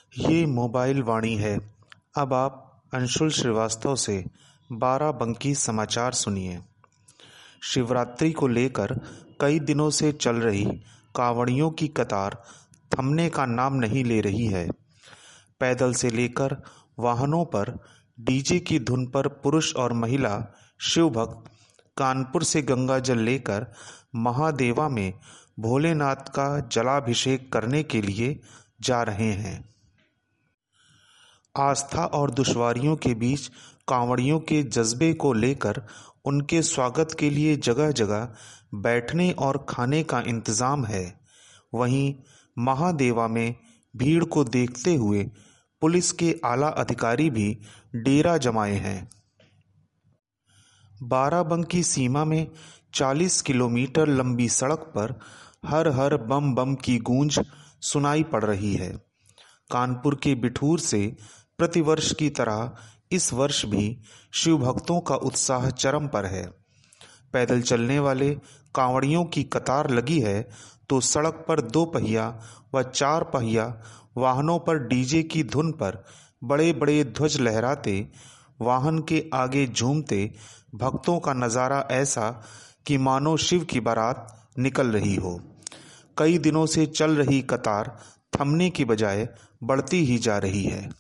ये मोबाइल वाणी है। अब आप अंशुल श्रीवास्तव से बाराबंकी समाचार सुनिए। शिवरात्रि को लेकर कई दिनों से चल रही कांवड़ियों की कतार थमने का नाम नहीं ले रही है। पैदल से लेकर वाहनों पर डीजे की धुन पर पुरुष और महिला शिवभक्त कानपुर से गंगा जल लेकर महादेवा में भोलेनाथ का जलाभिषेक करने के लिए जा रहे हैं। आस्था और दुश्वारियों के बीच कांवड़ियों के जज्बे को लेकर उनके स्वागत के लिए जगह जगह बैठने और खाने का इंतजाम है। वहीं महादेवा में भीड़ को देखते हुए पुलिस के आला अधिकारी भी डेरा जमाए हैं। बाराबंकी सीमा में 40 किलोमीटर लंबी सड़क पर हर हर बम बम की गूंज सुनाई पड़ रही है। कानपुर के बिठूर से प्रतिवर्ष की तरह इस वर्ष भी शिव भक्तों का उत्साह चरम पर है। पैदल चलने वाले कांवड़ियों की कतार लगी है तो सड़क पर 2 पहिया व 4 पहिया वाहनों पर डीजे की धुन पर बड़े बड़े ध्वज लहराते वाहन के आगे झूमते भक्तों का नज़ारा ऐसा कि मानो शिव की बारात निकल रही हो। कई दिनों से चल रही कतार थमने की बजाय बढ़ती ही जा रही है।